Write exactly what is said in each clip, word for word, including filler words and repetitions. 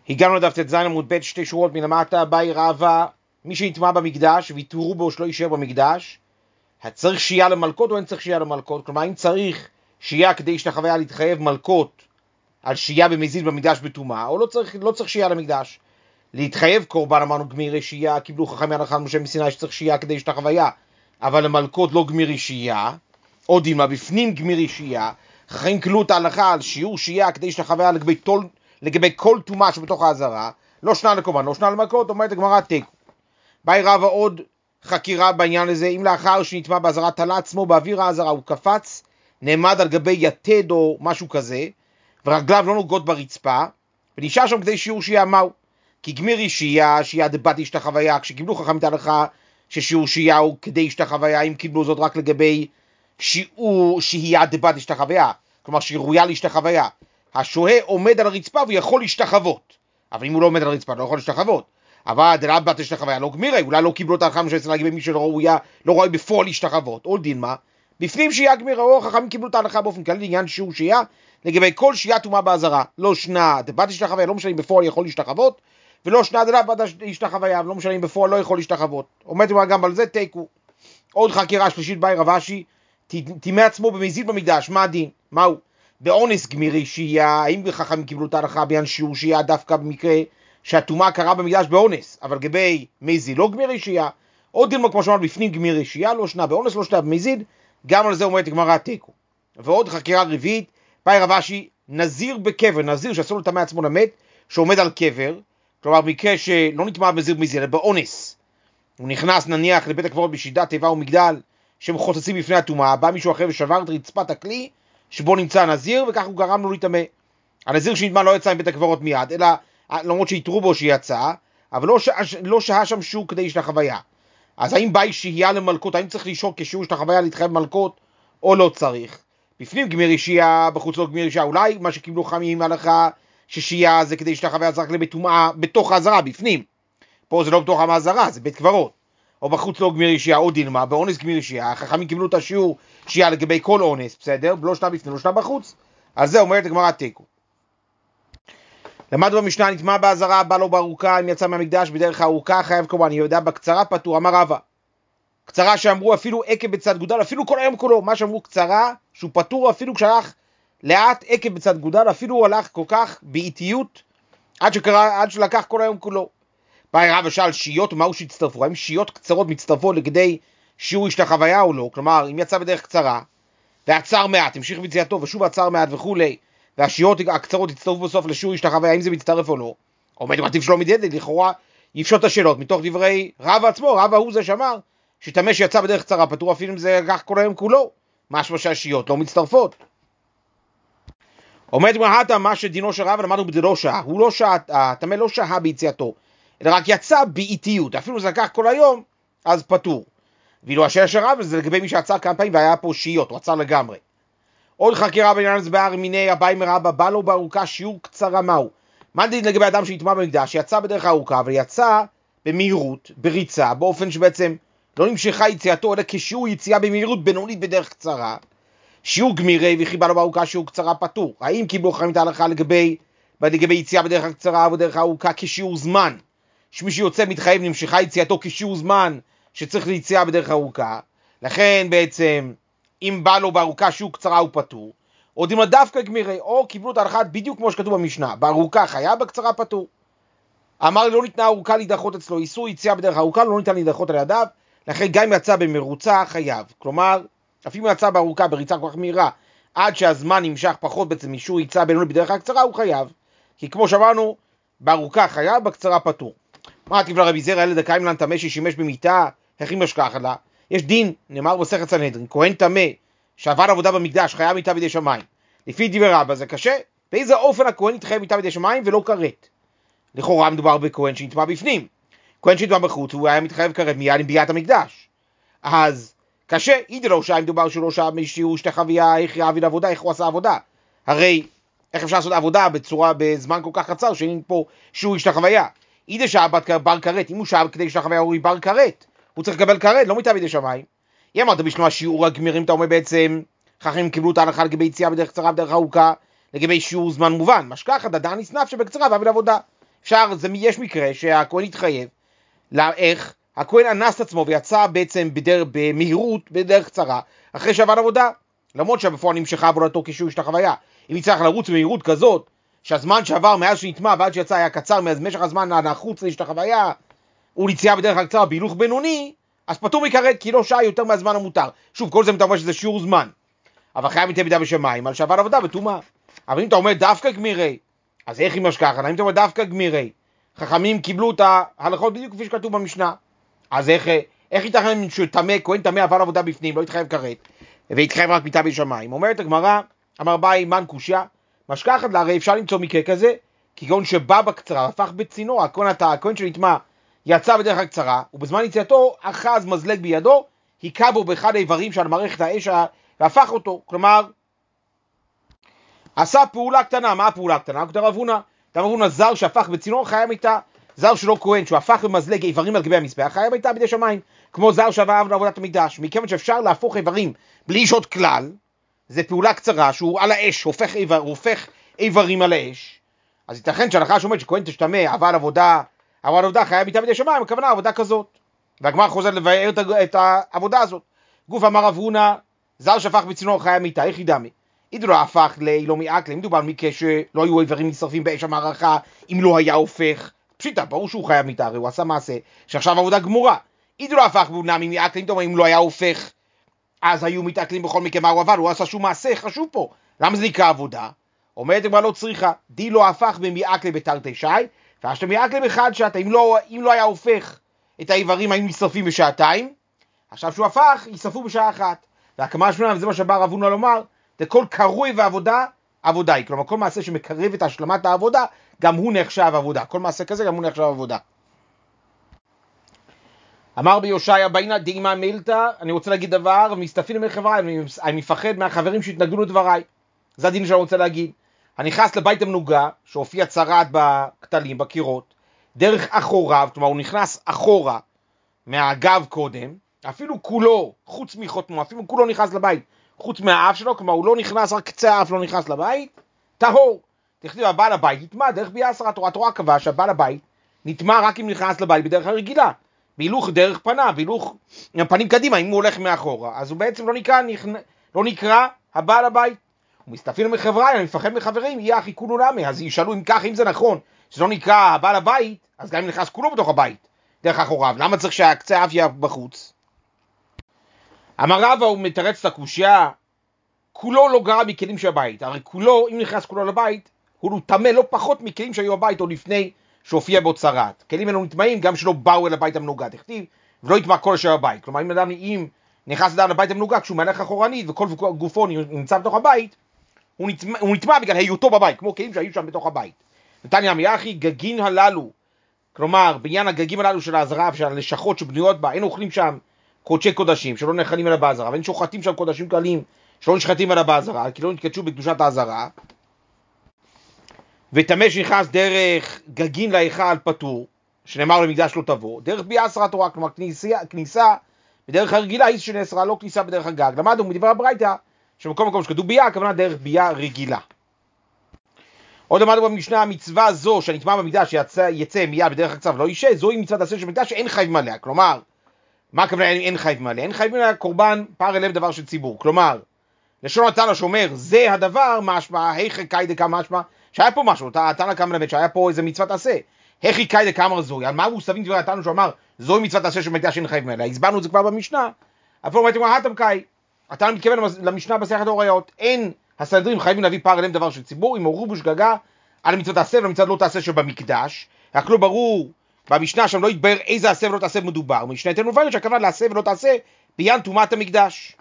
הגענו לדף ט"ז עמוד ב' שתי שורות מלמטה. באי רבא, מי שנטמע במקדש ויתרו בו שלא יישאר במקדש, צריך שיהיה למלכות או אין צריך שיהיה למלכות? כלומר, אם צריך שיהיה כדי שתחוויה להתחייב מלכות על שיהיה במזיד במקדש בטומאה, או לא צריך, לא צריך שיהיה למקדש. להתחייב קורבן, אמרנו גמירי שיהיה, קיבלו חכמי הלכה משה מסיני שצריך שיהיה כדי שתחוויה, אבל למלכות לא גמירי שיהיה. עוד דילמה, בפנים גמירי שיהיה, חכמים קבלו את ההלכה על שיעור שיהיה כדי שתחוויה לגבי, תול, לגבי כל טומאה שבתוך העזרה, לא שנה לקורבן, לא שנה למלכות, אומרת הגמרא תיקו. באי רבא עוד חקירה בעניין הזה, אם לאחר שנטמע בעזרה תלה עצמו באוויר העזרה, הוא קפץ, נעמד על גבי יתד או משהו כזה, ורגליו לא נוגעות ברצפה, ונשאר שם כדי שיעור שיהיה מהו? כי גמירי שיהיה, שיהיה דבת השתחוויה, כשקיבלו חכמים את ההלכה ששיעור שיהיה הוא כדי השתחוויה, אם קיבלו זאת רק לגבי שיעור שיהיה דבת השתחוויה, כלומר שהיא ראויה להשתחוויה. השוהה עומד על הרצפה והוא יכול להשתחוות, אבל אם הוא לא עומד על הרצפה לא יכול להשתחוות. אבל דלת בת השתחוויה לא גמירי, אולי לא קיבלו את ההלכה משה להגיד במי שלא ראויה, לא רואה בפועל להשתחוות. עוד דילמה, בפנים שיהיה גמירי, או חכמים קיבלו את ההלכה באופן כללי לעניין שיעור שיהיה, לגבי כל שיהיה טומאה בעזרה, לא שנה דבת השתחוויה, לא משנה אם בפועל יכול להשתחוות, ולא שנה דלת בת השתחוויה, לא משנה אם בפועל לא יכול להשתחוות. עומד גם על זה תיקו. עוד חקירה שלישית באי רבא אשי, טימא עצמו במזיד במקדש, מה הדין? מהו? באונס גמירי שיהיה, האם חכמים קיבלו את ההלכה בעניין שיעור שיהיה דווקא במקרה שהטומאה קרה במקדש באונס, אבל גבי מזיד לא גמירי שיהיה? עוד דילמה כמו שאמרנו, בפנים גמירי שיהיה, לא שנה באונס, לא שנה במזיד, גם על זה אומרת הגמרא תיקו. ועוד חקירה רביעית, באי רבא אשי, נזיר בקבר, נזיר שאסור לטמא עצמו למת, שעומד על קבר, כלומר במקרה שלא נטמע בנזיר במזיד, אלא באונס, הוא נכנס נניח לבית הקברות בשידת תיבה ומגדל, שהם חוצצים בפני הטומאה, בא מישהו אחר ושבר את רצפת הכלי שבו נמצא הנזיר, וכך הוא גרם לו להתאמה. הנזיר שנטמע לא יצא עם בית הקברות מיד, אלא למרות שיתרו בו שיצא, אבל לא, ש... לא שהה שם שיעור כדי שתחוויה. אז האם באי שיהיה למלכות, האם צריך לישור כשיעור שתחוויה להתחייב מלכות, או לא צריך? בפנים גמירי שיהיה, בחוץ לא גמירי שיהיה, אולי מה שקיבלו חכמים הלכה ששיהיה זה כדי שתחוויה צריך לבטומאה בתוך העזרה, בפנים. פה זה לא בתוך העזרה, זה בית קברות. או בחוץ לא גמירי שיהיה, או דילמה, באונס גמירי שיהיה, החכמים קיבלו את השיעור שיהיה לגבי כל אונס, בסדר? לא שנה בפנים, לא שנה בחוץ. על זה אומרת הגמרא תיקו. למדנו במשנה, נטמע בעזרה, בא לו בארוכה, אם יצא מהמקדש בדרך הארוכה, חייב קורבן, אני יודע, בקצרה פטור, אמר רבא. קצרה שאמרו אפילו עקב בצד גודל, אפילו כל היום כולו, מה שאמרו קצרה, שהוא פטור אפילו כשהלך לאט עקב בצד גודל, אפילו הוא הלך כל כך באיטיות, עד שקרה, עד שלקח כל היום כולו. באי רבא שאל שיות, מהו שהצטרפו? האם שיות קצרות מצטרפות לכדי שיעור השתחוויה או לא? כלומר, אם יצא בדרך קצרה, ועצר מעט, המשיך ביציאתו ושוב עצר מעט וכולי, והשיות הקצרות הצטרפו בסוף לשיעור השתחוויה, האם זה מצטרף או לא? עומד ומטיב שלום מדדת, לכאורה יפשוט את השאלות, מתוך דברי רבא עצמו, רבא הוא זה שאמר, שטמא שיצא בדרך קצרה, פטור אפילו אם זה לקח כל היום כולו, משמע שהשיות לא מצטרפות. עומד מהתה מה שדינו של רבא, למדנו בדינו שעה, הוא לא שעה, הטמא לא שעה ביציאתו, אלא רק יצא באיטיות, אפילו זה לקח כל היום, אז פטור. ואילו השאלה של רבא זה לגבי מי שעצר כמה פעמים והיה פה שיות, הוא עצר לגמרי. עוד חקירה בעניין הזה בהר מיני הבאי מרבא, בא לו בארוכה שיעור קצרה מהו? מה דין לגבי אדם שנטמע במקדש, שיצא בדרך הארוכה, אבל יצא במהירות, בריצה, באופן שבעצם לא נמשכה יציאתו, אלא כשיעור יציאה במהירות בינונית בדרך קצרה, שיעור גמירי וכי בא לו בארוכה שיעור קצרה פטור. האם קיבלו חכמים את ההלכה לגבי, לגבי יציאה בדרך הקצרה ובדרך הארוכה כשיעור זמן, שמי שיוצא מתחייב נמשכה יציאתו כשיעור זמן שצריך ליציאה בדרך ארוכה, לכן בעצם אם בא לו בארוכה שיעור קצרה הוא פטור, או דילמה דווקא גמירי, או קיבלו את ההלכה בדיוק כמו שכתוב במשנה, בארוכה חייב, בקצרה פטור. אמר לא ניתנה ארוכה להידחות אצלו, איסור יציאה בדרך ארוכה לא ניתן להידחות על ידיו, לכן גם יצא במרוצה חייב. כלומר, אפילו יצא בארוכה בריצה כל כך מהירה, עד שהזמן נמשך פחות בעצם אישור יציאה בינוני בדרך הקצרה הוא חייב, כי כמו שאמרנו, בארוכה חייב, בקצרה פטור. מה תיב לרבי זרע ילד הקיים לן טמא ששימש במיטה, איך היא משכחת לה? יש דין, נאמר במסכת סנהדרין, כהן טמא שעבר עבודה במקדש חייב מיטה בידי שמיים. לפי דברי רבא זה קשה, באיזה אופן הכהן יתחייב מיטה בידי שמיים ולא כרת? לכאורה מדובר בכהן שנטמע בפנים, כהן שנטמע בחוץ הוא היה מתחייב כרת מיד עם ביאת המקדש. אז קשה, אידי לא שעה, אם מדובר שלא שעה משיעור השתחוויה, איך יעביד עבודה, איך הוא עשה עבודה? הרי איך אפשר לעשות עבודה בצורה, בזמן כל כך קצר שאין פה שיעור השתחוויה? אידי שעה בר כרת, אם הוא שעה כדי שתחוויה הוא בר כרת, הוא צריך לקבל כרת, לא מיטה בידי שמיים. אם אמרת בשנו השיעור הגמירים, אתה אומר בעצם, חכמים קיבלו את ההלכה לגבי יציאה בדרך קצרה בדרך ארוכה, לגבי שיעור זמן מובן, משכחת, דדן נסנף שבקצרה ועביד עבודה. אפשר, זה, יש מקרה שהכהן יתחייב, לא, איך? הכהן אנס את עצמו ויצא בעצם בדר, במהירות, בדרך קצרה, אחרי שעבד עבודה, למרות שבפועל נמשכה עבודתו כשהוא השתחוויה. אם יצטרך לרוץ במהירות כזאת, שהזמן שעבר מאז שנטמע ועד שיצא היה קצר, משך הזמן הנחוץ להשתחוויה, הוא ליציאה בדרך הקצרה בהילוך בינוני, אז פטור מכרת כי לא שעה יותר מהזמן המותר. שוב, כל זה אם אתה אומר שזה שיעור זמן. אבל חייב מתהיה מידה בשמיים, על שעבד עבודה בטומאה. אבל אם אתה אומר דווקא גמירי, אז איך אם השכח? אם אתה אומר דווקא גמירי, חכמים קיבלו את ההלכות בדיוק כפי שכתוב במשנה. אז איך, איך יתכן שתמה, כהן תמה עבר עבודה בפנים, לא יתחייב כרת, ויתחייב רק מיתה בשמיים? אומרת הגמרא, אמר באי מן קושיא, משכחת לה, הרי אפשר למצוא מקרה כזה, כגון שבא בקצרה, הפך בצינור, הכהן, הכהן שנטמע, יצא בדרך הקצרה, ובזמן יציאתו אחז מזלג בידו, היכה בו באחד האיברים שעל מערכת האש, והפך אותו. כלומר, עשה פעולה קטנה. מה הפעולה הקטנה? כתב רב הונא, כתב רב הונא, זר שהפך בצינור חייב מיתה, זר שלא כהן שהוא הפך במזלג איברים על גבי המזבח חייב מיתה בידי שמיים, כמו זר שעבר לעבודת המקדש. מכיוון שאפשר להפוך איברים בלי שעות כלל, זה פעולה קצרה שהוא על האש, הופך איבר, הופך איברים על האש, אז ייתכן שהלכה שאומרת שכהן תשתמע עבד עבודה, עבד עבודה חייב מיתה בידי שמיים, הכוונה עבודה כזאת. והגמרא חוזרת לבאר את העבודה הזאת. גוף אמר רב הונא, זר שהפך בצינור חייב מיתה, איך ידמי? אידו לא הפך לא מעקל, אם מדובר מקרה שלא היו איברים נשרפים באש המערכה, אם לא היה הופך, פשיטה, ברור שהוא חייב מיתה, הרי הוא עשה מעשה שעכשיו עבודה גמורה. אידו לא הפך בונם מעקל, אם לא היה הופך, אז היו מתעקלים בכל מקרה מה הוא עבד, הוא עשה שום מעשה חשוב פה. למה זה נקרא עבודה? אומרת כבר לא צריכה, די לא הפך במעקל בתרתי שי, ואשת מעקל בחד שעת, אם לא, אם לא היה הופך את האיברים היו נשרפים בשעתיים, עכשיו שהוא הפך, ישרפו בשעה אחת. והכמה השמונה, וזה מה שבא רב הונא לומר, זה כל קרוי ועבודה, עבודה היא. כלומר, כל מעשה שמקרב את השלמת העבודה, גם הוא נחשב עבודה. כל מעשה כזה, גם הוא נחשב עבודה. אמר ביושעיה בינה דאמא מילתא, אני רוצה להגיד דבר, ומסתפין מחבריי, אני, אני מפחד מהחברים שהתנגדו לדבריי. זה הדין שאני רוצה להגיד. אני נכנס לבית המנוגה, שהופיע צרעת בכתלים, בקירות, דרך אחוריו, כלומר הוא נכנס אחורה מהגב קודם, אפילו כולו, חוץ מחותמו, אפילו כולו נכנס לבית, חוץ מהאף שלו, כלומר הוא לא נכנס, רק קצה האף לא נכנס לבית, טהור. תכתיב, הבעל הבית נטמע דרך ביעשר, התורה, התורה קבעה שהבעל הבית נטמע רק אם נכנס לבית בדרך הרגילה, בהילוך דרך פניו, בהילוך פנים קדימה, אם הוא הולך מאחורה, אז הוא בעצם לא נקרא, לא נקרא הבעל הבית. הוא מסתפין מחבריי, אני מפחד מחברים, יהיה אחי כולו למה, אז ישאלו אם כך, אם זה נכון, שלא נקרא הבעל הבית, אז גם אם נכנס כולו בתוך הבית, דרך אחוריו, למה צריך שהקצה האף יהיה בחוץ? אמר רבא, הוא מתרץ את הקושיה, כולו לא גרע מכלים של הבית, הרי כולו, אם נכנס כולו לבית, הוא טמא לא פחות מכלים שהיו בבית או לפני שהופיע בו צרעת. כלים אלו נטמאים גם שלא באו אל הבית המנוגה, תכתיב, ולא יטמע כל אשר הבית. כלומר, אם אדם, אם נכנס אדם לבית המנוגה, כשהוא מלך אחורנית וכל גופו נמצא בתוך הבית, הוא נטמע, הוא נטמע בגלל היותו בבית, כמו כלים שהיו שם בתוך הבית. נתניה מיחי, גגין הללו, כלומר, בעניין הגגים הללו של העזרה ושל הלשכות שבנויות בה, אין אוכלים שם קודשי קודשים, שלא נחלים אלא בעזרה, ואין שוחטים שם קודשים קלים, שלא נשחטים אלא בעזרה, כי לא נתקדשו בקדושת העזרה. ותמה שנכנס דרך גגין להיכל פטור, שנאמר למקדש לא תבוא, דרך ביעשר התורה, כלומר כניסה, כניסה בדרך הרגילה, איס שנאסרה, לא כניסה בדרך הגג. למדנו מדבר הברייתא, שבכל מקום שכתוב ביה, הכוונה דרך ביה רגילה. עוד למדנו במשנה, המצווה זו שנטמע במקדש שיצא, יצא מיד בדרך הקצה ולא ישע, זוהי מצוות עשה של מקדש שאין חייב מלאה. כלומר, מה הכוונה אין, אין חייב מלאה? אין חייב מלאה, קורבן פער אליהם דבר של ציבור. כלומר, לשון התנא שאומר, זה הדבר, משמע, היכי קאי דקא משמע, שהיה פה משהו, התנא קם מלמד, שהיה פה איזה מצוות עשה. היכי קאי דקא אמר זוהי, על מה הוא סבים דברי התנא שאומר, זוהי מצוות עשה של מקדש שאין חייב מלאה. הסברנו את זה כבר במשנה, אבל אומרת, התם קאי, התנא מתכוון למשנה במסכת הוריות, אין הסנהדרין חייבים להביא פער אליהם דבר של ציבור, אם הורו בשגגה על מצוות עשה ולמצוות לא תעשה שבמקדש. רק לא ברור במשנה שם לא יתבהר איזה עשה ולא תעשה מדובר. משנתנו מובנת שהכוונה לעשה ולא תעשה בעניין טומאת המקדש.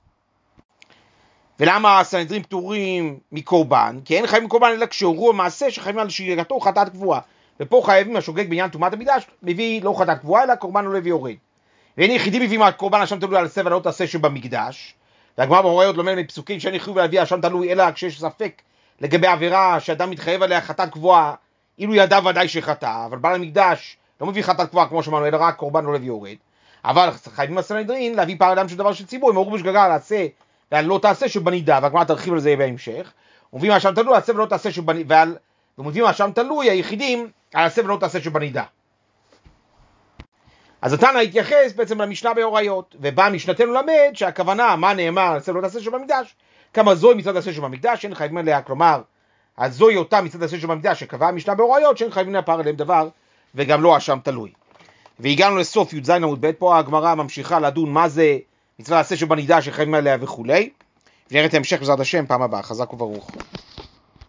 ולמה הסנהדרין פטורים מקורבן? כי אין חייבים מקורבן אלא כשהורו המעשה שחייבים על שגגתו חטאת קבועה. ופה חייבים השוגג בעניין טומאת המקדש מביא לא חטאת קבועה אלא קורבן עולה ויורד. ואין יחידים מביאים הקורבן השם תלוי על עשה ולא תעשה שבמקדש. והגמרא בהוראות לומד מפסוקים שאין יחיוב להביא השם תלוי אלא כשיש ספק לגבי עבירה שאדם מתחייב עליה חטאת קבועה, אילו ידע ודאי שחטא, אבל בעל המקדש לא מביא חטאת קבועה כמו שאמרנו, אלא רק קורבן עולה ויורד. אבל חייבים הסנהדרין להביא פער אדם של דבר של ציבור, אם הורו בשגגה על עשה ועל לא תעשה שבנידה, והגמרא תרחיב על זה בהמשך, ומביאים השם תלוי על עשה ולא תעשה שבנידה, ועל ומביאים האשם תלוי היחידים על עשה ולא תעשה שבנידה. אז התנא התייחס בעצם למשנה באוריות, ובא משנתנו למד שהכוונה, מה נאמר על עשה ולא תעשה שבמקדש, כמה זוהי מצוות עשה שבמקדש, שאין חייבים עליה, כלומר, אז זוהי אותה מצוות עשה שבמקדש שקבעה המשנה באוריות, שאין חייבים להפר עליהם דבר, וגם לא האשם תלוי. והגענו לסוף י"ז עמוד ב', פה הגמרא ממשיכה לדון מה זה מצוות עשה שבנידה שחייבים עליה וכולי, ונראה את ההמשך בעזרת השם פעם הבאה. חזק וברוך.